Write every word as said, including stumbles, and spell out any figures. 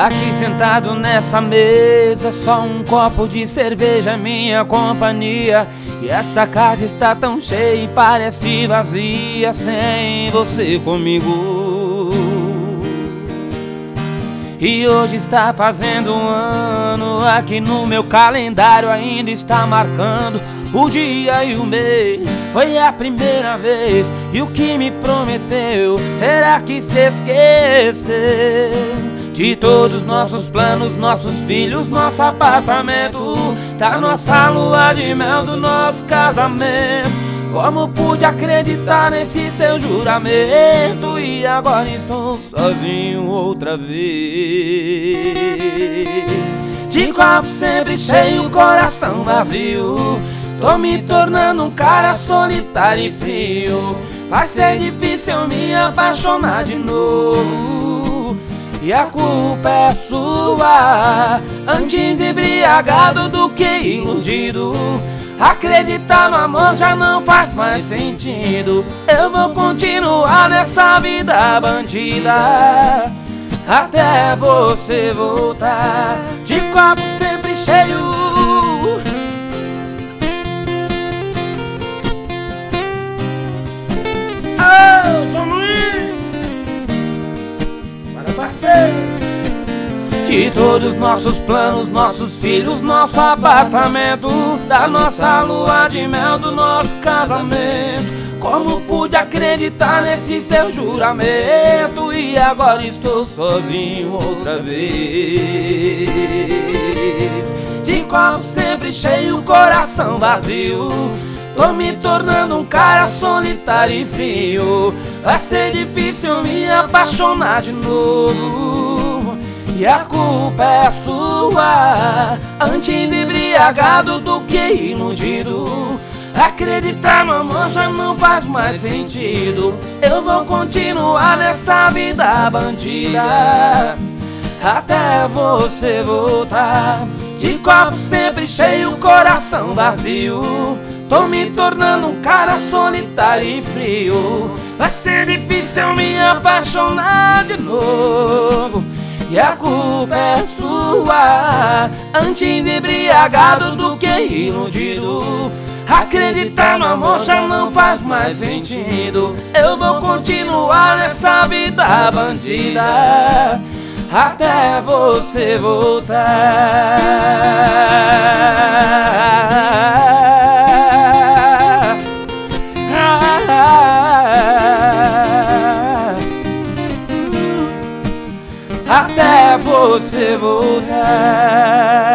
Aqui sentado nessa mesa, só um copo de cerveja, minha companhia. E essa casa está tão cheia e parece vazia sem você comigo. E hoje está fazendo um ano, aqui no meu calendário ainda está marcando o dia e o mês. Foi a primeira vez, e o que me prometeu, será que se esqueceu? De todos nossos planos, nossos filhos, nosso apartamento, da nossa lua de mel, do nosso casamento. Como pude acreditar nesse seu juramento? E agora estou sozinho outra vez. De copo sempre cheio, coração vazio. Tô me tornando um cara solitário e frio. Vai ser difícil me apaixonar de novo. E a culpa é sua, antes embriagado do que iludido. Acreditar no amor já não faz mais sentido. Eu vou continuar nessa vida bandida até você voltar. De copo sempre cheio. Oh, João Luiz, para parceiro. De todos nossos planos, nossos filhos, nosso apartamento, da nossa lua de mel, do nosso casamento. Como pude acreditar nesse seu juramento? E agora estou sozinho outra vez. De copo sempre cheio, coração vazio. Tô me tornando um cara solitário e frio. Vai ser difícil me apaixonar de novo. E a culpa é sua, antes embriagado do que iludido. Acreditar no amor já não faz mais sentido. Eu vou continuar nessa vida bandida até você voltar. De copo sempre cheio, coração vazio. Tô me tornando um cara solitário e frio. Vai ser difícil me apaixonar de novo. E a culpa é sua, antes embriagado do que iludido. Acreditar no amor já não faz mais sentido. Eu vou continuar nessa vida bandida até você voltar. Até você voltar.